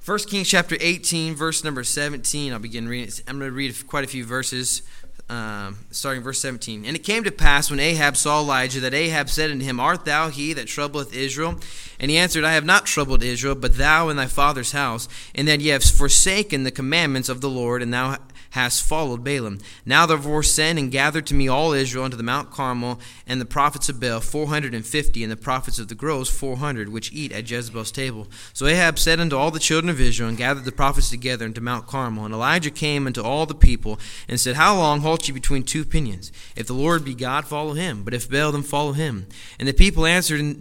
1 Kings chapter 18, verse number 17. I'll begin reading. I'm going to read quite a few verses, starting verse 17. And it came to pass when Ahab saw Elijah that Ahab said unto him, Art thou he that troubleth Israel? And he answered, I have not troubled Israel, but thou and thy father's house, and that ye have forsaken the commandments of the Lord, and thou hast followed Balaam. Now therefore send and gather to me all Israel unto the Mount Carmel, and the prophets of Baal 450, and the prophets of the groves 400, which eat at Jezebel's table. So Ahab said unto all the children of Israel, and gathered the prophets together unto Mount Carmel. And Elijah came unto all the people, and said, How long halt ye between two opinions? If the Lord be God, follow him, but if Baal, then follow him. And the people answered him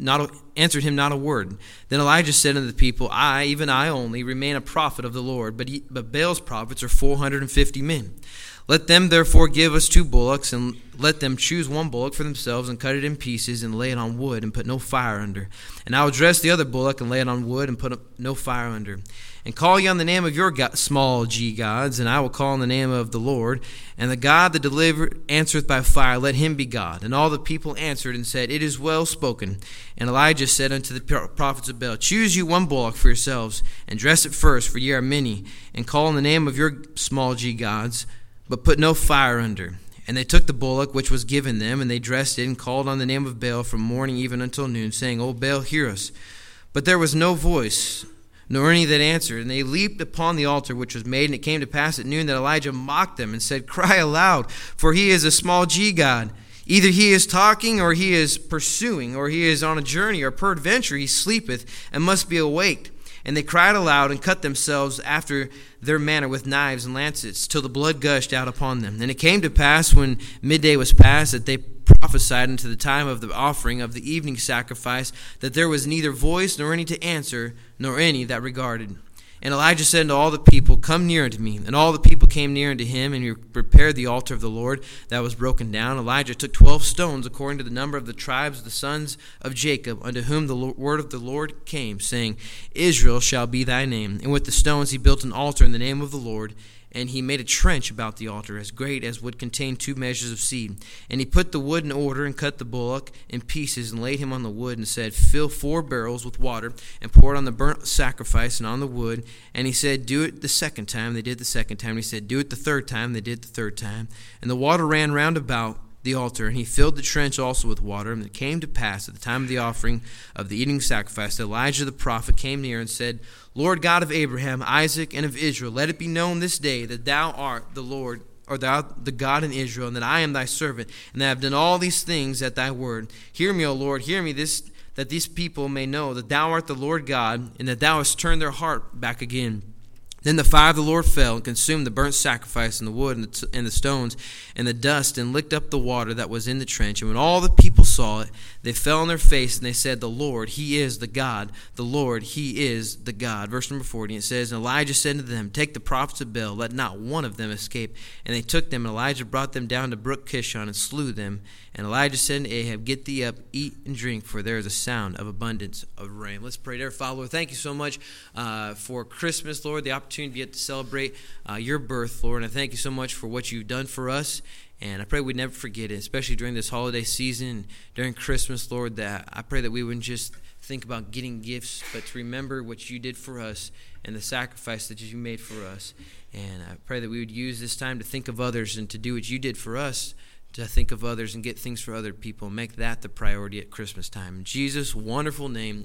not a word. Then Elijah said unto the people, I, even I only, remain a prophet of the Lord, but Baal's prophets are 450 men. Let them therefore give us 2 bullocks, and let them choose 1 bullock for themselves, and cut it in pieces, and lay it on wood, and put no fire under. And I will dress the other bullock, and lay it on wood, and put no fire under. And call ye on the name of your small g gods, and I will call on the name of the Lord. And the God that answereth by fire, let him be God. And all the people answered and said, It is well spoken. And Elijah said unto the prophets of Baal, Choose you 1 bullock for yourselves, and dress it first, for ye are many, and call on the name of your small g gods, but put no fire under. And they took the bullock which was given them, and they dressed it, and called on the name of Baal from morning even until noon, saying, O Baal, hear us. But there was no voice, nor any that answered. And they leaped upon the altar which was made, and it came to pass at noon that Elijah mocked them, and said, Cry aloud, for he is a small g god. Either he is talking, or he is pursuing, or he is on a journey, or peradventure he sleepeth, and must be awaked. And they cried aloud, and cut themselves after their manner with knives and lancets, till the blood gushed out upon them. And it came to pass, when midday was past, that they prophesied unto the time of the offering of the evening sacrifice, that there was neither voice, nor any to answer, nor any that regarded. And Elijah said unto all the people, Come near unto me. And all the people came near unto him, and he prepared the altar of the Lord that was broken down. Elijah took 12 stones, according to the number of the tribes of the sons of Jacob, unto whom the word of the Lord came, saying, Israel shall be thy name. And with the stones he built an altar in the name of the Lord, and he made a trench about the altar, as great as would contain 2 measures of seed. And he put the wood in order, and cut the bullock in pieces, and laid him on the wood, and said, Fill 4 barrels with water, and pour it on the burnt sacrifice and on the wood. And he said, Do it the second time. They did the second time. And he said, Do it the third time. They did the third time. And the water ran round about the altar, and he filled the trench also with water. And it came to pass at the time of the offering of the evening sacrifice that Elijah the prophet came near and said, Lord God of Abraham, Isaac, and of Israel, let it be known this day that thou art the Lord, or thou the God in Israel, and that I am thy servant, and that I have done all these things at thy word. Hear me, O Lord, hear me, that these people may know that thou art the Lord God, and that thou hast turned their heart back again. Then the fire of the Lord fell and consumed the burnt sacrifice and the wood and the stones and the dust, and licked up the water that was in the trench. And when all the people saw it, they fell on their face, and they said, The Lord, he is the God. The Lord, he is the God. Verse number 40, it says, And Elijah said to them, Take the prophets of Baal, let not one of them escape. And they took them, and Elijah brought them down to brook Kishon, and slew them. And Elijah said to Ahab, Get thee up, eat and drink, for there is a sound of abundance of rain. Let's pray. Dear Father, Lord, thank you so much for Christmas, Lord, the opportunity to get to celebrate your birth, Lord. And I thank you so much for what you've done for us. And I pray we'd never forget it, especially during this holiday season, during Christmas, Lord, that I pray that we wouldn't just think about getting gifts, but to remember what you did for us and the sacrifice that you made for us. And I pray that we would use this time to think of others and to do what you did for us, to think of others and get things for other people. Make that the priority at Christmas time. In Jesus' wonderful name,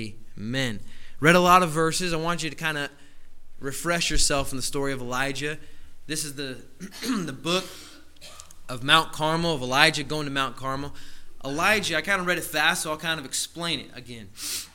amen. Read a lot of verses. I want you to kind of refresh yourself in the story of Elijah. This is the the book of Mount Carmel, of Elijah going to Mount Carmel. Elijah, I kind of read it fast, so I'll kind of explain it again.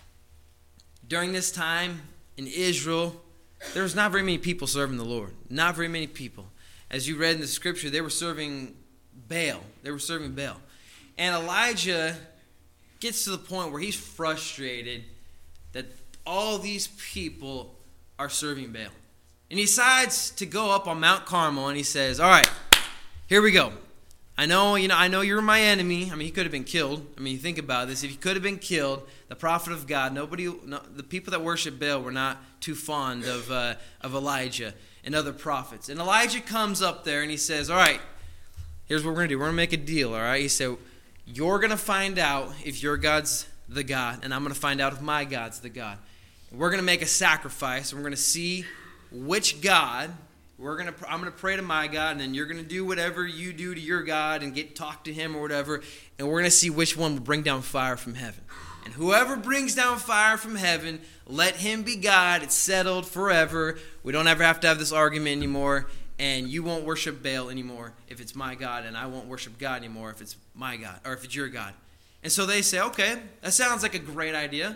During this time in Israel, there was not very many people serving the Lord. Not very many people. As you read in the scripture, they were serving Baal. They were serving Baal. And Elijah gets to the point where he's frustrated that all these people are serving Baal. And he decides to go up on Mount Carmel, and he says, All right, here we go. I know you're my enemy. I mean, he could have been killed. I mean, you think about this. If he could have been killed, the prophet of God, the people that worship Baal were not too fond of Elijah and other prophets. And Elijah comes up there and he says, All right, here's what we're going to do. We're going to make a deal, all right? He said, You're going to find out if your God's the God, and I'm going to find out if my God's the God. we're going to make a sacrifice, and we're going to see which God, I'm going to pray to my God, and then you're going to do whatever you do to your God and talk to him or whatever, and we're going to see which one will bring down fire from heaven. And whoever brings down fire from heaven, let him be God. It's settled forever. We don't ever have to have this argument anymore, and you won't worship Baal anymore if it's my God, and I won't worship God anymore if it's my God, or if it's your God. And so they say, okay, that sounds like a great idea.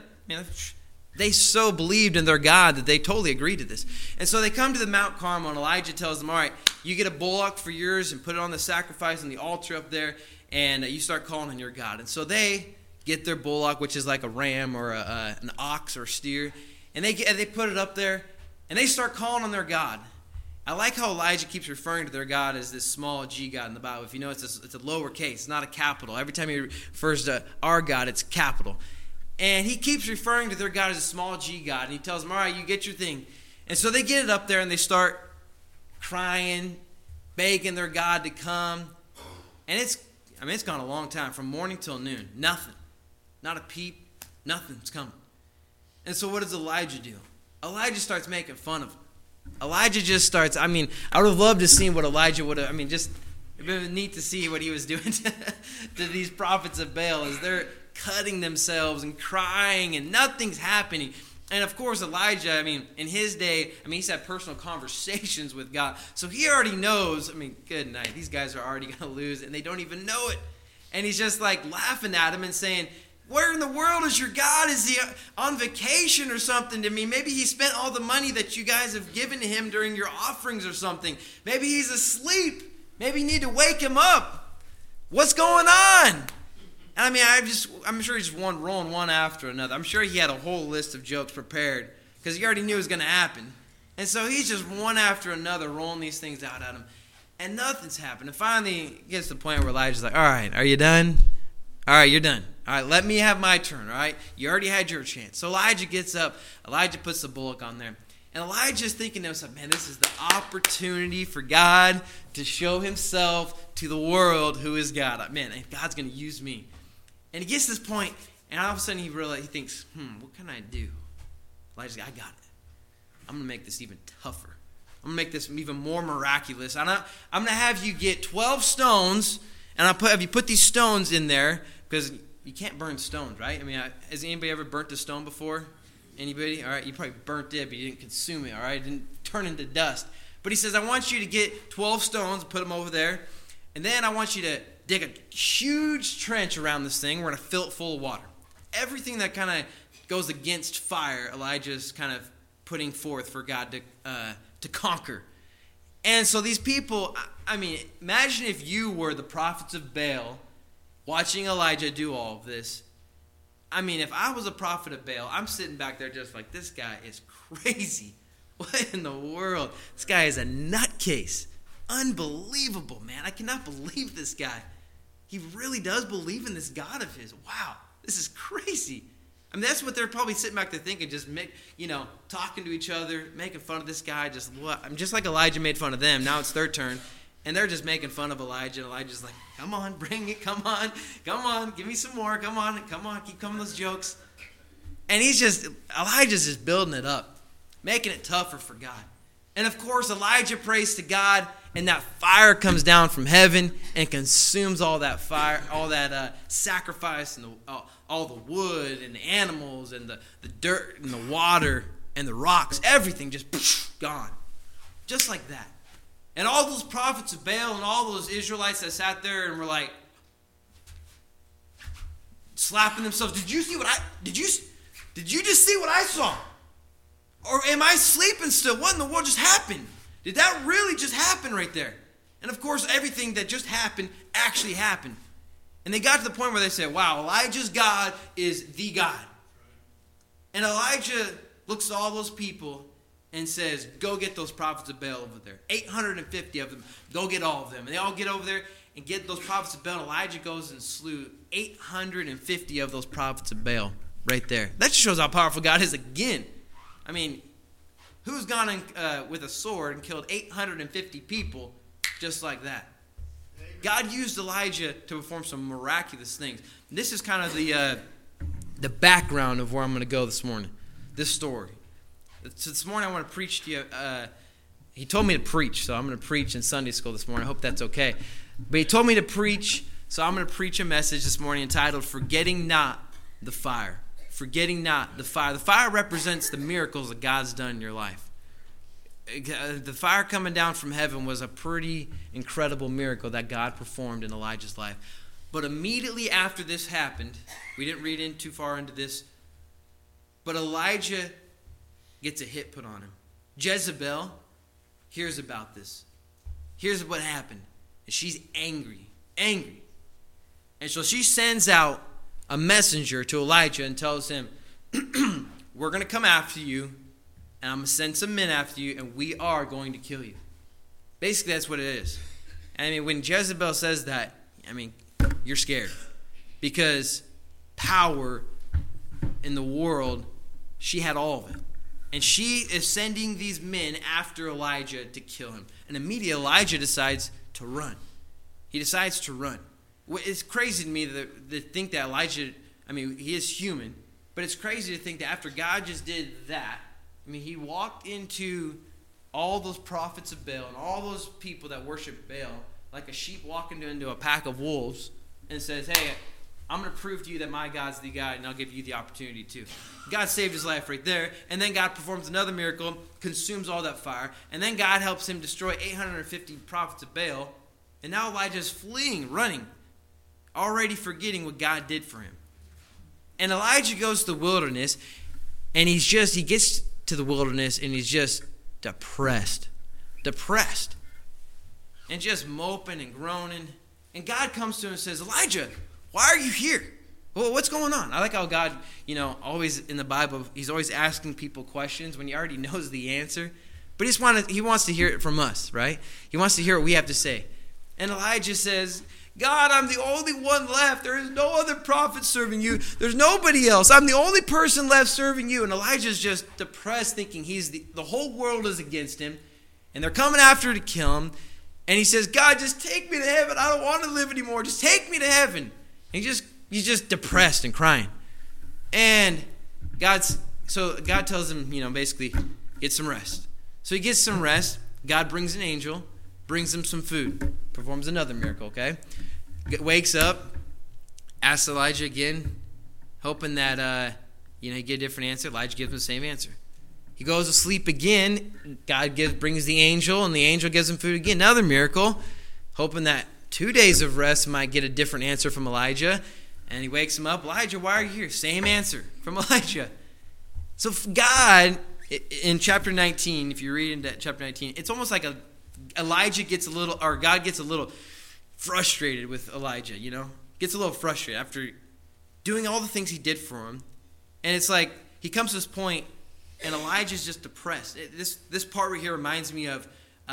They so believed in their God that they totally agreed to this. And so they come to the Mount Carmel, and Elijah tells them, all right, you get a bullock for yours and put it on the sacrifice on the altar up there, and you start calling on your God. And so they get their bullock, which is like a ram or an ox or a steer, and they put it up there, and they start calling on their God. I like how Elijah keeps referring to their God as this small G God in the Bible. If you know, it's a lowercase, it's not a capital. Every time he refers to our God, it's capital. And he keeps referring to their God as a small G God, and he tells them, all right, you get your thing. And so they get it up there, and they start crying, begging their God to come. And it's gone a long time, from morning till noon. Nothing. Not a peep. Nothing's coming. And so what does Elijah do? Elijah starts making fun of them. Elijah just starts, I would have loved to see what Elijah would have, just, it would have been neat to see what he was doing to these prophets of Baal as they're cutting themselves and crying and nothing's happening. And of course, Elijah, in his day, he's had personal conversations with God. So he already knows, good night, these guys are already going to lose and they don't even know it. And he's just like laughing at him and saying, where in the world is your God? Is he on vacation or something to me? Maybe he spent all the money that you guys have given to him during your offerings or something. Maybe he's asleep. Maybe you need to wake him up. What's going on? And I'm sure he's rolling one after another. I'm sure he had a whole list of jokes prepared because he already knew it was going to happen. And so he's just one after another rolling these things out at him. And nothing's happened. And finally, it gets to the point where Elijah's like, all right, are you done? All right, you're done. All right, let me have my turn, all right? You already had your chance. So Elijah gets up. Elijah puts the bullock on there. And Elijah's thinking to himself, man, this is the opportunity for God to show himself to the world who is God. Man, God's going to use me. And he gets to this point, and all of a sudden he thinks, what can I do? Elijah's like, I got it. I'm going to make this even tougher. I'm going to make this even more miraculous. I'm going to have you get 12 stones, and have you put these stones in there, because you can't burn stones, right? Has anybody ever burnt a stone before? Anybody? All right, you probably burnt it, but you didn't consume it, all right? It didn't turn into dust. But he says, I want you to get 12 stones, put them over there, and then I want you to dig a huge trench around this thing. We're going to fill it full of water. Everything that kind of goes against fire, Elijah's kind of putting forth for God to conquer. And so these people, imagine if you were the prophets of Baal watching Elijah do all of this. If I was a prophet of Baal, I'm sitting back there just like, this guy is crazy. What in the world? This guy is a nutcase. Unbelievable, man. I cannot believe this guy. He really does believe in this God of his. Wow, this is crazy. That's what they're probably sitting back there thinking, just talking to each other, making fun of this guy. Just like Elijah made fun of them. Now it's their turn. And they're just making fun of Elijah. And Elijah's like, come on, bring it. Come on, give me some more. Come on, keep coming those jokes. And Elijah's just building it up, making it tougher for God. And of course, Elijah prays to God, and that fire comes down from heaven and consumes all that fire, all that sacrifice, and all the wood and the animals and the dirt and the water and the rocks. Everything just gone. Just like that. And all those prophets of Baal and all those Israelites that sat there and were like slapping themselves. Did you just see what I saw? Or am I sleeping still? What in the world just happened? Did that really just happen right there? And of course, everything that just happened actually happened. And they got to the point where they said, wow, Elijah's God is the God. And Elijah looks at all those people and says, go get those prophets of Baal over there. 850 of them. Go get all of them. And they all get over there and get those prophets of Baal. Elijah goes and slew 850 of those prophets of Baal right there. That just shows how powerful God is again. Who's gone with a sword and killed 850 people just like that? God used Elijah to perform some miraculous things. This is kind of the background of where I'm going to go this morning. this story. So this morning I want to preach to you. He told me to preach, so I'm going to preach in Sunday school this morning. I hope that's okay. But he told me to preach, so I'm going to preach a message this morning entitled, Forgetting Not the Fire. Forgetting not the fire. The fire represents the miracles that God's done in your life. The fire coming down from heaven was a pretty incredible miracle that God performed in Elijah's life. But immediately after this happened, we didn't read in too far into this, but Elijah gets a hit put on him. Jezebel hears about this. Here's what happened. And she's angry. And so she sends out a messenger to Elijah and tells him, we're going to come after you, and I'm going to send some men after you, and we are going to kill you. Basically, that's what it is. I mean, when Jezebel says that, I mean, you're scared. Because power in the world, she had all of it. And she is sending these men after Elijah to kill him. And immediately Elijah decides to run. He decides to run. It's crazy to me to think that Elijah, I mean, he is human, but it's crazy to think that after God just did that, I mean, he walked into all those prophets of Baal and all those people that worship Baal like a sheep walking into a pack of wolves and says, hey, I'm going to prove to you that my God's the God, and I'll give you the opportunity too. God saved his life right there, and then God performs another miracle, consumes all that fire, and then God helps him destroy 850 prophets of Baal, and now Elijah's fleeing, running, already forgetting what God did for him. And Elijah goes to the wilderness, and he gets to the wilderness, and he's just depressed, and just moping and groaning. And God comes to him and says, Elijah, why are you here? Well, what's going on? I like how God, always in the Bible, he's always asking people questions when he already knows the answer. But he wants to hear it from us, right? He wants to hear what we have to say. And Elijah says, God, I'm the only one left. There is no other prophet serving you. There's nobody else. I'm the only person left serving you. And Elijah's just depressed, thinking the whole world is against him. And they're coming after to kill him. And he says, God, just take me to heaven. I don't want to live anymore. Just take me to heaven. And he's just depressed and crying. And God tells him, basically, get some rest. So he gets some rest. God brings an angel, brings him some food, performs another miracle, okay? Wakes up, asks Elijah again, hoping that, he get a different answer. Elijah gives him the same answer. He goes to sleep again. God brings the angel, and the angel gives him food again. Another miracle, hoping that 2 days of rest might get a different answer from Elijah. And he wakes him up. Elijah, why are you here? Same answer from Elijah. So God, in chapter 19, if you read into chapter 19, it's almost like God gets a little frustrated with Elijah, Gets a little frustrated after doing all the things he did for him. And it's like he comes to this point, and Elijah's just depressed. This part right here reminds me of,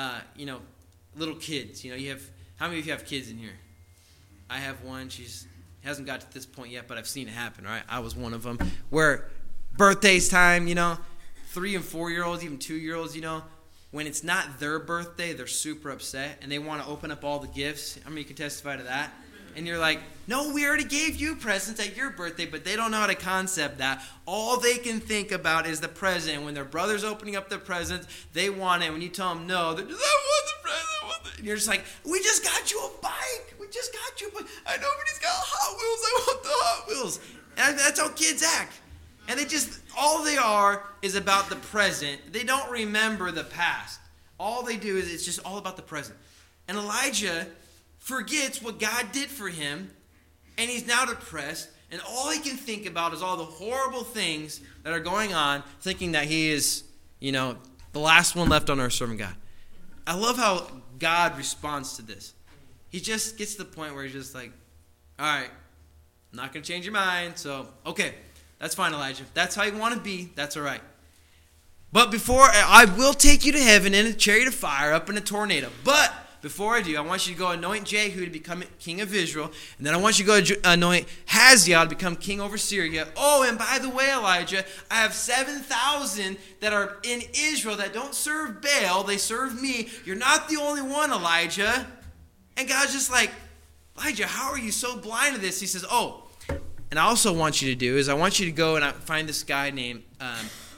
little kids. How many of you have kids in here? I have one. She hasn't got to this point yet, but I've seen it happen, right? I was one of them. Where birthdays time, 3 and 4-year-olds, even 2-year-olds, when it's not their birthday, they're super upset, and they want to open up all the gifts. How many of you can testify to that? And you're like, no, we already gave you presents at your birthday, but they don't know how to concept that. All they can think about is the present. When their brother's opening up their presents, they want it. When you tell them no, they're just, I want the present. And you're just like, we just got you a bike. Nobody's got Hot Wheels. I want the Hot Wheels. And that's how kids act. And all they are is about the present. They don't remember the past. All they do is it's just all about the present. And Elijah forgets what God did for him, and he's now depressed, and all he can think about is all the horrible things that are going on, thinking that he is, the last one left on earth serving God. I love how God responds to this. He just gets to the point where he's just like, all right, I'm not going to change your mind, so, okay, that's fine, Elijah. If that's how you want to be, that's all right. But I will take you to heaven in a chariot of fire, up in a tornado. But before I do, I want you to go anoint Jehu to become king of Israel. And then I want you to go anoint Hazael to become king over Syria. Oh, and by the way, Elijah, I have 7,000 that are in Israel that don't serve Baal. They serve me. You're not the only one, Elijah. And God's just like, Elijah, how are you so blind to this? He says, and I also want you to do is I want you to go and find this guy named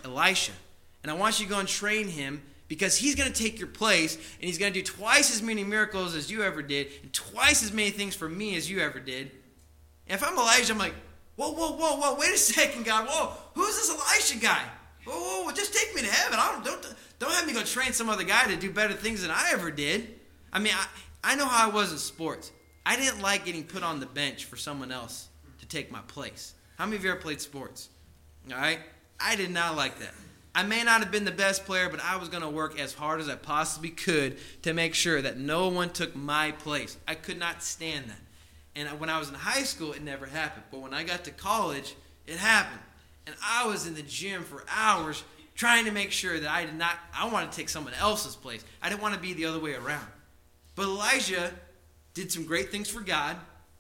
Elisha. And I want you to go and train him because he's going to take your place, and he's going to do twice as many miracles as you ever did, and twice as many things for me as you ever did. And if I'm Elijah, I'm like, whoa, wait a second, God. Whoa, who's this Elisha guy? Whoa, just take me to heaven. Don't have me go train some other guy to do better things than I ever did. I mean, I know how I was in sports. I didn't like getting put on the bench for someone else to take my place. How many of you ever played sports? All right? I did not like that. I may not have been the best player, but I was going to work as hard as I possibly could to make sure that no one took my place. I could not stand that. And when I was in high school, it never happened. But when I got to college, it happened. And I was in the gym for hours trying to make sure that I wanted to take someone else's place. I didn't want to be the other way around. But Elijah did some great things for God.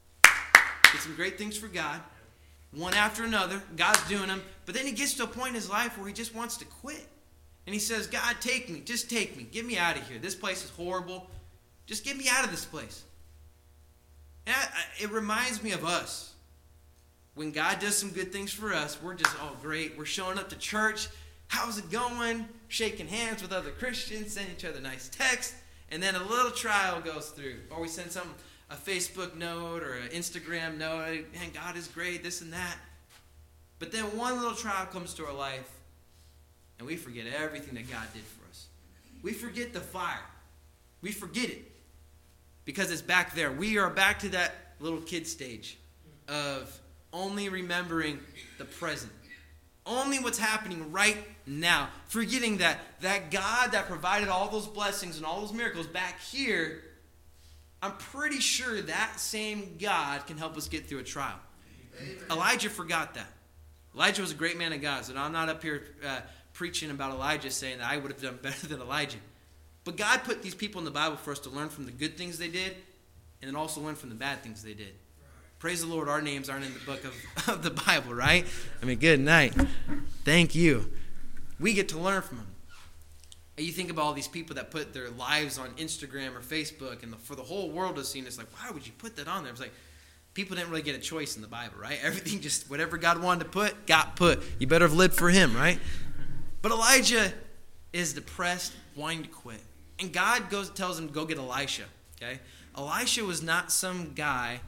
One after another. God's doing them. But then he gets to a point in his life where he just wants to quit. And he says, God, take me. Just take me. Get me out of here. This place is horrible. Just get me out of this place. And it reminds me of us. When God does some good things for us, we're just, oh, great. We're showing up to church. How's it going? Shaking hands with other Christians, sending each other nice texts. And then a little trial goes through. Or we send a Facebook note or an Instagram note. Man, God is great, this and that. But then one little trial comes to our life, and we forget everything that God did for us. We forget the fire. We forget it. Because it's back there. We are back to that little kid stage of only remembering the present. Only what's happening right now. Forgetting that God that provided all those blessings and all those miracles back here, I'm pretty sure that same God can help us get through a trial. Amen. Elijah forgot that. Elijah was a great man of God, so I'm not up here preaching about Elijah saying that I would have done better than Elijah. But God put these people in the Bible for us to learn from the good things they did and then also learn from the bad things they did. Praise the Lord, our names aren't in the book of the Bible, right? I mean, good night. Thank you. We get to learn from them. And you think about all these people that put their lives on Instagram or Facebook, and for the whole world to see, it's like, why would you put that on there? It's like, people didn't really get a choice in the Bible, right? Everything just, whatever God wanted to put, got put. You better have lived for him, right? But Elijah is depressed, wanting to quit. And God tells him to go get Elisha, okay? Elisha was not some guy,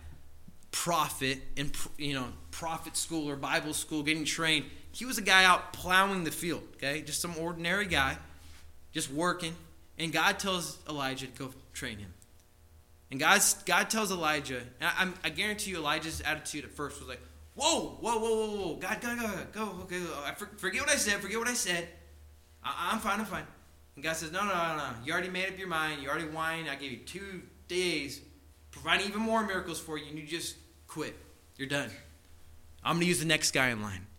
prophet in prophet school or Bible school getting trained. He was a guy out plowing the field, okay? Just some ordinary guy, just working. And God tells Elijah to go train him. And God tells Elijah, and I guarantee you Elijah's attitude at first was like, whoa, God, go, okay, forget what I said, I'm fine. And God says, no, you already made up your mind, you already whined, I gave you 2 days, providing even more miracles for you, and you just quit. You're done. I'm going to use the next guy in line.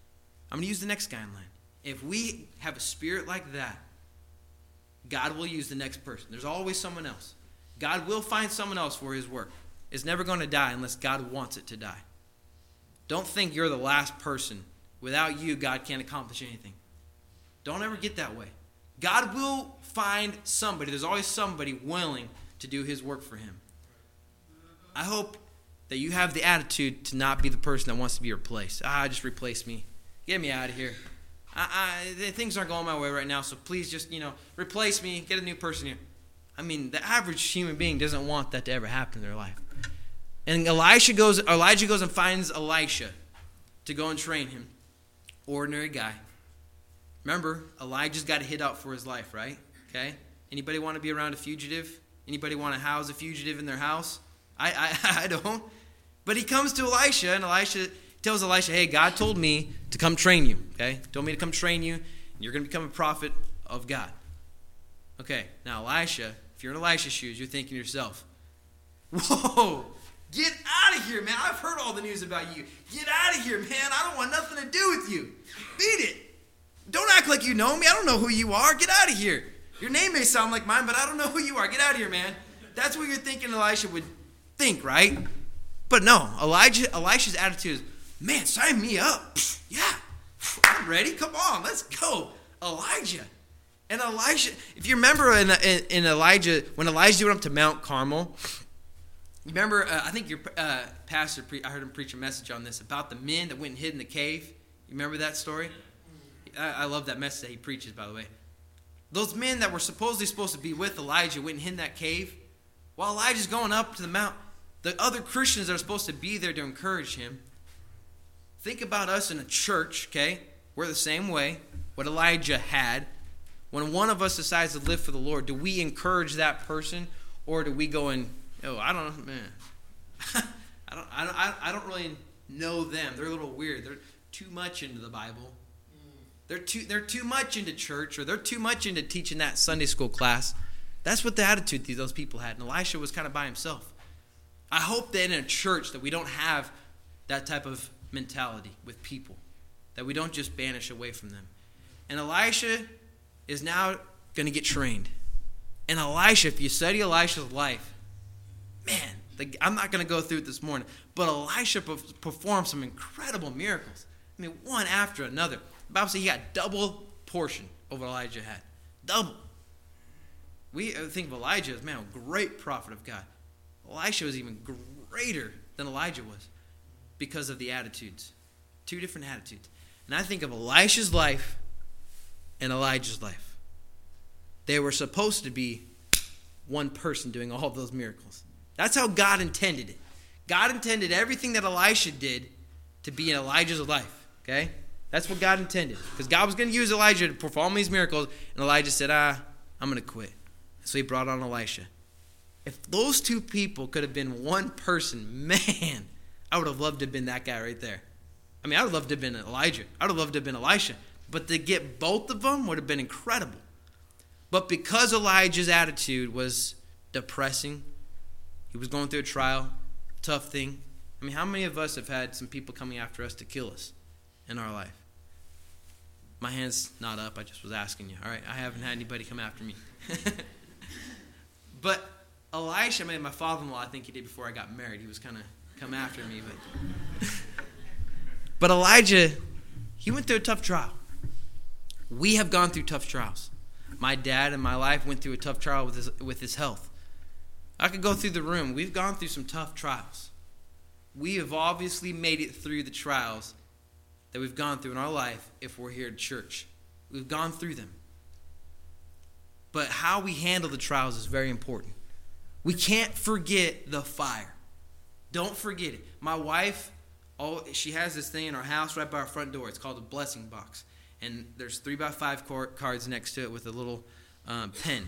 If we have a spirit like that, God will use the next person. There's always someone else. God will find someone else for his work. It's never going to die unless God wants it to die. Don't think you're the last person. Without you, God can't accomplish anything. Don't ever get that way. God will find somebody. There's always somebody willing to do his work for him. I hope that you have the attitude to not be the person that wants to be replaced. Just replace me. Get me out of here. Things aren't going my way right now, so please just, replace me. Get a new person here. I mean, the average human being doesn't want that to ever happen in their life. And Elijah goes and finds Elisha to go and train him. Ordinary guy. Remember, Elijah's got a hit out for his life, right? Okay? Anybody want to be around a fugitive? Anybody want to house a fugitive in their house? I don't. But he comes to Elisha, and Elisha tells Elisha, hey, God told me to come train you, okay? Told me to come train you, and you're going to become a prophet of God. Okay, now Elisha, if you're in Elisha's shoes, you're thinking to yourself, whoa, get out of here, man. I've heard all the news about you. Get out of here, man. I don't want nothing to do with you. Beat it. Don't act like you know me. I don't know who you are. Get out of here. Your name may sound like mine, but I don't know who you are. Get out of here, man. That's what you're thinking Elisha would think, right? But no, Elisha's attitude is, man, sign me up. Yeah, I'm ready. Come on, let's go. Elijah. And Elisha, if you remember in Elijah, when Elijah went up to Mount Carmel, you remember, I think your pastor, I heard him preach a message on this, about the men that went and hid in the cave. You remember that story? I love that message that he preaches, by the way. Those men that were supposed to be with Elijah went and hid in that cave. While Elijah's going up to the mount, the other Christians that are supposed to be there to encourage him. Think about us in a church, okay? We're the same way. What Elijah had. When one of us decides to live for the Lord, do we encourage that person, or do we go and, I don't know, man. I don't really know them. They're a little weird. They're too much into the Bible. They're too much into church, or they're too much into teaching that Sunday school class. That's what the attitude those people had. And Elisha was kind of by himself. I hope that in a church that we don't have that type of mentality with people, that we don't just banish away from them. And Elisha is now going to get trained. And Elisha, if you study Elisha's life, man, I'm not going to go through it this morning, but Elisha performed some incredible miracles. I mean, one after another. The Bible says he got double portion of what Elijah had. Double. We think of Elijah as, man, a great prophet of God. Elisha was even greater than Elijah was because of the attitudes. Two different attitudes. And I think of Elisha's life and Elijah's life. They were supposed to be one person doing all of those miracles. That's how God intended it. God intended everything that Elisha did to be in Elijah's life. Okay? That's what God intended. Because God was going to use Elijah to perform these miracles. And Elijah said, I'm going to quit. So he brought on Elisha. If those two people could have been one person, man, I would have loved to have been that guy right there. I mean, I would have loved to have been Elijah. I would have loved to have been Elisha. But to get both of them would have been incredible. But because Elijah's attitude was depressing, he was going through a trial, tough thing. I mean, how many of us have had some people coming after us to kill us in our life? My hand's not up. I just was asking you. All right, I haven't had anybody come after me. But Elisha, my father-in-law, I think he did before I got married. He was kind of come after me. But Elijah, he went through a tough trial. We have gone through tough trials. My dad in my life went through a tough trial with his health. I could go through the room. We've gone through some tough trials. We have obviously made it through the trials that we've gone through in our life if we're here at church. We've gone through them. But how we handle the trials is very important. We can't forget the fire. Don't forget it. My wife, she has this thing in our house right by our front door. It's called a blessing box. And there's 3x5 cards next to it with a little pen.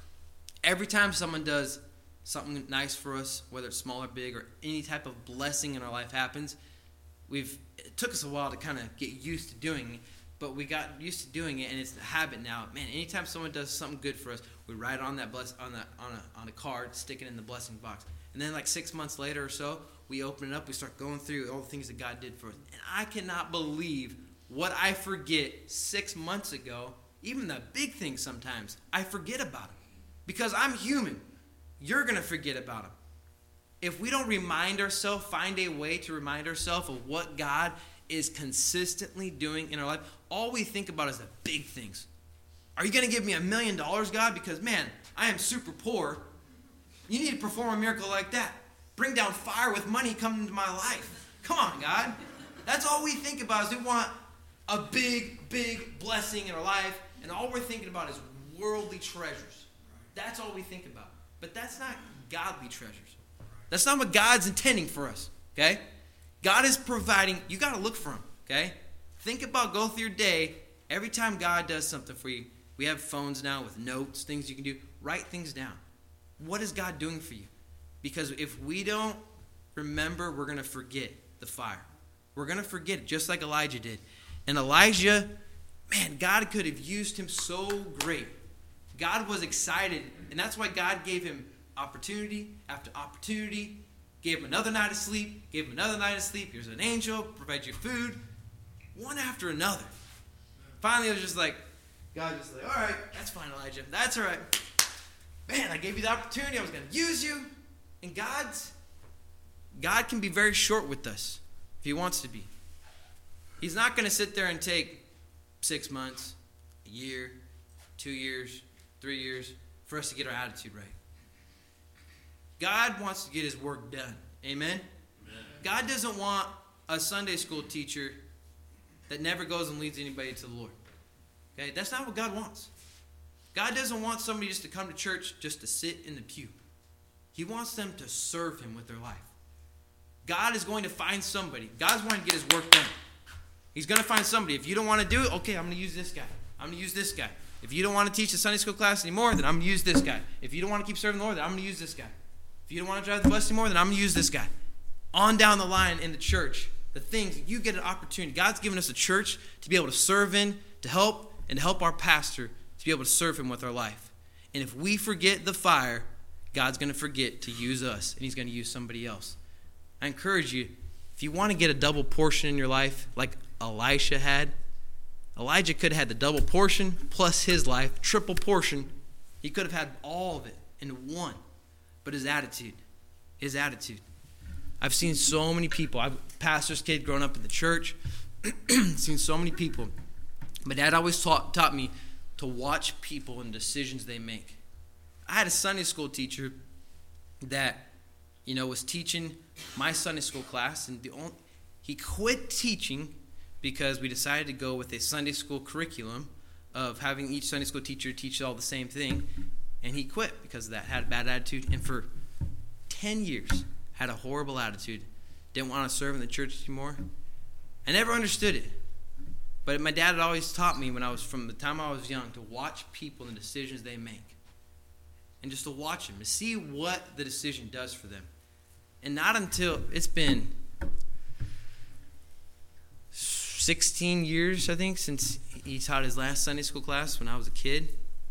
Every time someone does something nice for us, whether it's small or big, or any type of blessing in our life happens, it took us a while to kind of get used to doing it, but we got used to doing it, and it's a habit now. Man, anytime someone does something good for us, we write on that on a card, stick it in the blessing box. And then like 6 months later or so, we open it up, we start going through all the things that God did for us. And I cannot believe what I forget 6 months ago, even the big things sometimes, I forget about them. Because I'm human. You're going to forget about them. If we don't remind ourselves, find a way to remind ourselves of what God is consistently doing in our life, all we think about is the big things. Are you going to give me $1 million, God? Because, man, I am super poor. You need to perform a miracle like that. Bring down fire with money coming into my life. Come on, God. That's all we think about is we want a big, big blessing in our life, and all we're thinking about is worldly treasures. That's all we think about. But that's not godly treasures. That's not what God's intending for us, okay? God is providing. You got to look for Him, okay? Think about, go through your day. Every time God does something for you, we have phones now with notes, things you can do. Write things down. What is God doing for you? Because if we don't remember, we're going to forget the fire. We're going to forget it, just like Elijah did. And Elijah, man, God could have used him so great. God was excited, and that's why God gave him opportunity after opportunity, gave him another night of sleep, gave him another night of sleep. Here's an angel, provide you food, one after another. Finally, it was just like, God was like, all right, that's fine, Elijah. That's all right. Man, I gave you the opportunity. I was going to use you. And God can be very short with us if He wants to be. He's not going to sit there and take 6 months, a year, 2 years, 3 years for us to get our attitude right. God wants to get His work done. Amen? God doesn't want a Sunday school teacher that never goes and leads anybody to the Lord. Okay, that's not what God wants. God doesn't want somebody just to come to church just to sit in the pew. He wants them to serve him with their life. God is going to find somebody. God's wanting to get his work done. He's going to find somebody. If you don't want to do it, okay, I'm going to use this guy. I'm going to use this guy. If you don't want to teach the Sunday school class anymore, then I'm going to use this guy. If you don't want to keep serving the Lord, then I'm going to use this guy. If you don't want to drive the bus anymore, then I'm going to use this guy. On down the line in the church, the things, you get an opportunity. God's given us a church to be able to serve in, to help, and to help our pastor to be able to serve him with our life. And if we forget the fire, God's going to forget to use us, and he's going to use somebody else. I encourage you, if you want to get a double portion in your life like Elisha had, Elijah could have had the double portion plus his life, triple portion. He could have had all of it in one. But his attitude. I've seen so many people. I'm a pastor's kid growing up in the church. Seen so many people. My dad always taught me to watch people and decisions they make. I had a Sunday school teacher that, was teaching my Sunday school class, and he quit teaching because we decided to go with a Sunday school curriculum of having each Sunday school teacher teach all the same thing, and he quit because of that, had a bad attitude, and for 10 years had a horrible attitude, didn't want to serve in the church anymore. I never understood it, but my dad had always taught me from the time I was young to watch people and the decisions they make, and just to watch them, to see what the decision does for them. And not until it's been 16 years, I think, since he taught his last Sunday school class when I was a kid.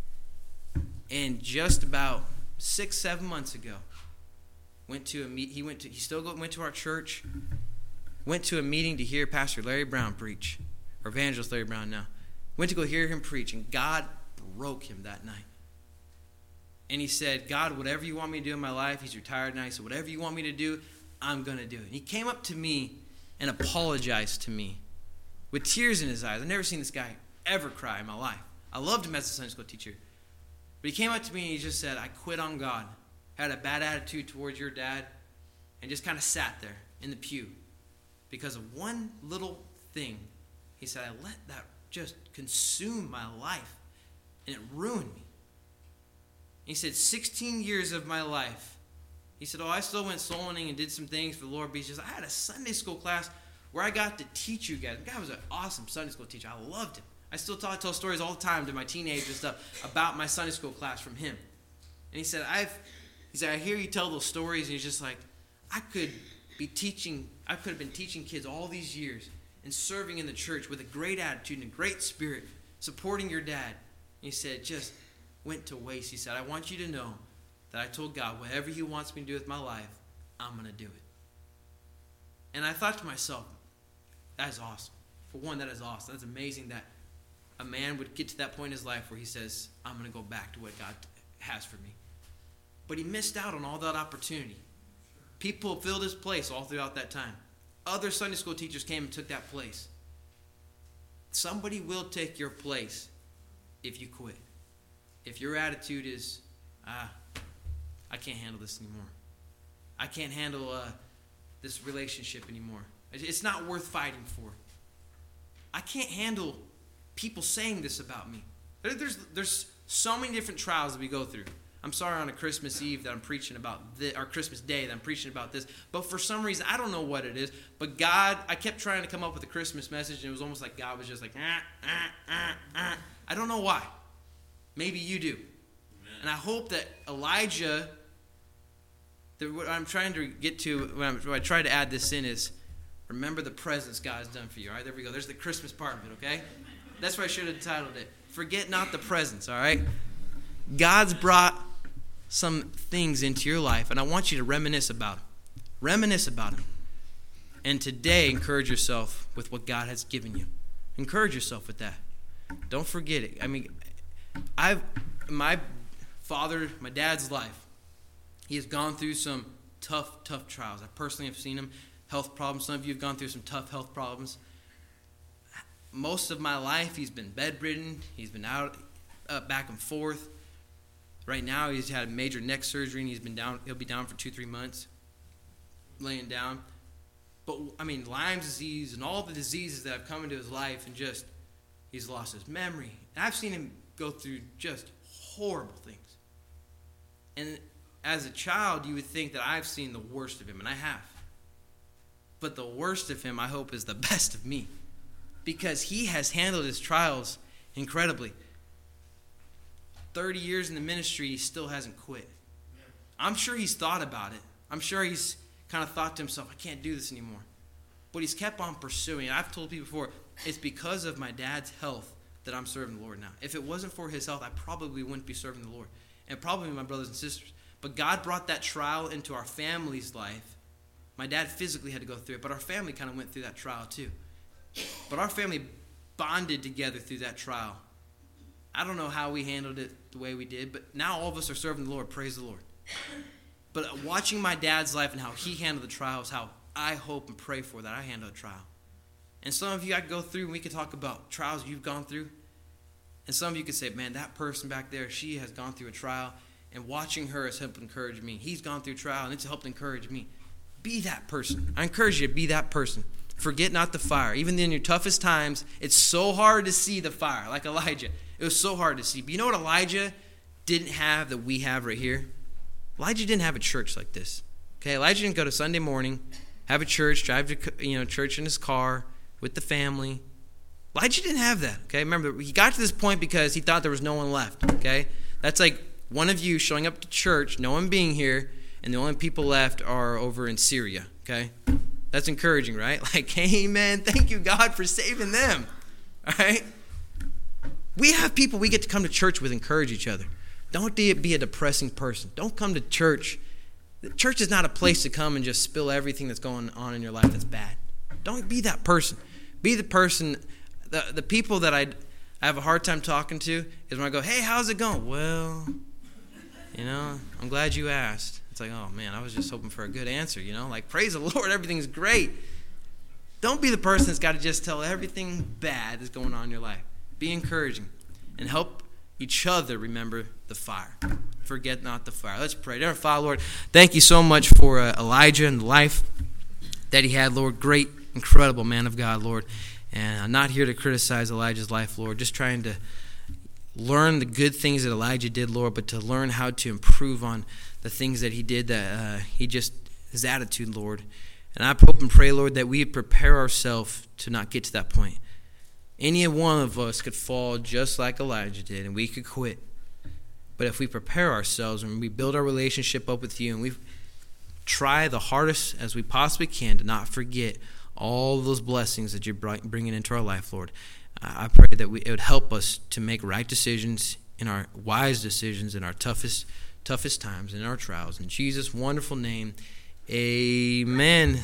And just about 6-7 months ago, went to our church, went to a meeting to hear Pastor Larry Brown preach, or Evangelist Larry Brown now. Went to go hear him preach, and God broke him that night. And he said, God, whatever you want me to do in my life, he's retired now, he said, whatever you want me to do, I'm going to do it. And he came up to me and apologized to me with tears in his eyes. I've never seen this guy ever cry in my life. I loved him as a Sunday school teacher. But he came up to me and he just said, I quit on God, had a bad attitude towards your dad, and just kind of sat there in the pew because of one little thing. He said, I let that just consume my life, and it ruined me. He said, 16 years of my life. He said, I still went soul winning and did some things for the Lord, but he says, I had a Sunday school class where I got to teach you guys. The guy was an awesome Sunday school teacher. I loved him. I still tell stories all the time to my teenagers and stuff about my Sunday school class from him. And he said, I hear you tell those stories, and he's just like, I could have been teaching kids all these years and serving in the church with a great attitude and a great spirit, supporting your dad. And he said, just went to waste. He said, I want you to know that I told God, whatever he wants me to do with my life, I'm going to do it. And I thought to myself, that is awesome. For one, that is awesome. That's amazing that a man would get to that point in his life where he says, I'm going to go back to what God has for me. But he missed out on all that opportunity. People filled his place all throughout that time. Other Sunday school teachers came and took that place. Somebody will take your place if you quit. If your attitude is, I can't handle this anymore. I can't handle this relationship anymore. It's not worth fighting for. I can't handle people saying this about me. There's so many different trials that we go through. I'm sorry on a Christmas Eve that I'm preaching about this, or Christmas Day that I'm preaching about this, but for some reason, I don't know what it is, but God, I kept trying to come up with a Christmas message, and it was almost like God was just like, I don't know why. Maybe you do. Amen. And I hope that Elijah, what I'm trying to get to, when I try to add this in is, remember the presents God has done for you. All right, there we go. There's the Christmas part of it, okay? That's what I should have titled it. Forget not the presents, all right? God's brought some things into your life, and I want you to reminisce about them. Reminisce about them. And today, encourage yourself with what God has given you. Encourage yourself with that. Don't forget it. I mean, my dad's life, he has gone through some tough trials. I personally have seen him, health problems. Some of you have gone through some tough health problems. Most of my life, he's been bedridden. He's been out, back and forth. Right now, he's had major neck surgery, and he'll be down for 2-3 months, laying down. But, I mean, Lyme's disease and all the diseases that have come into his life, and just, He's lost his memory. And I've seen him go through just horrible things. And as a child, you would think that I've seen the worst of him, and I have. But the worst of him, I hope, is the best of me. Because he has handled his trials incredibly. 30 years in the ministry, he still hasn't quit. I'm sure he's thought about it. I'm sure he's kind of thought to himself, I can't do this anymore. But he's kept on pursuing. I've told people before, it's because of my dad's health that I'm serving the Lord now. If it wasn't for his health, I probably wouldn't be serving the Lord. And probably my brothers and sisters. But God brought that trial into our family's life. My dad physically had to go through it, but our family kind of went through that trial too. But our family bonded together through that trial. I don't know how we handled it the way we did, but now all of us are serving the Lord. Praise the Lord. But watching my dad's life and how he handled the trials, how I hope and pray for that I handle a trial. And some of you, I could go through and we could talk about trials you've gone through. And some of you could say, man, that person back there, she has gone through a trial. And watching her has helped encourage me. He's gone through a trial and it's helped encourage me. Be that person. I encourage you to be that person. Forget not the fire. Even in your toughest times, it's so hard to see the fire, like Elijah. It was so hard to see. But you know what Elijah didn't have that we have right here? Elijah didn't have a church like this. Okay, Elijah didn't go to Sunday morning, have a church, drive to church in his car with the family. Elijah didn't have that. Okay, remember, he got to this point because he thought there was no one left. Okay, that's like one of you showing up to church, no one being here, and the only people left are over in Syria. Okay, that's encouraging, right? Like, amen, thank you, God, for saving them. All right? We have people we get to come to church with, encourage each other. Don't be a depressing person. Don't come to church. The church is not a place to come and just spill everything that's going on in your life that's bad. Don't be that person. Be the person, the people that I have a hard time talking to is when I go, hey, how's it going? Well, I'm glad you asked. It's like, oh, man, I was just hoping for a good answer, Like, praise the Lord, everything's great. Don't be the person that's got to just tell everything bad that's going on in your life. Be encouraging and help each other remember the fire. Forget not the fire. Let's pray. Dear Father, Lord, thank you so much for Elijah and the life that he had, Lord. Great, incredible man of God, Lord. And I'm not here to criticize Elijah's life, Lord. Just trying to learn the good things that Elijah did, Lord, but to learn how to improve on the things that he did, that his attitude, Lord. And I hope and pray, Lord, that we would prepare ourselves to not get to that point. Any one of us could fall just like Elijah did, and we could quit. But if we prepare ourselves and we build our relationship up with you and we try the hardest as we possibly can to not forget all those blessings that you're bringing into our life, Lord, I pray that it would help us to make right decisions, in our wise decisions, in our toughest times, in our trials. In Jesus' wonderful name, amen.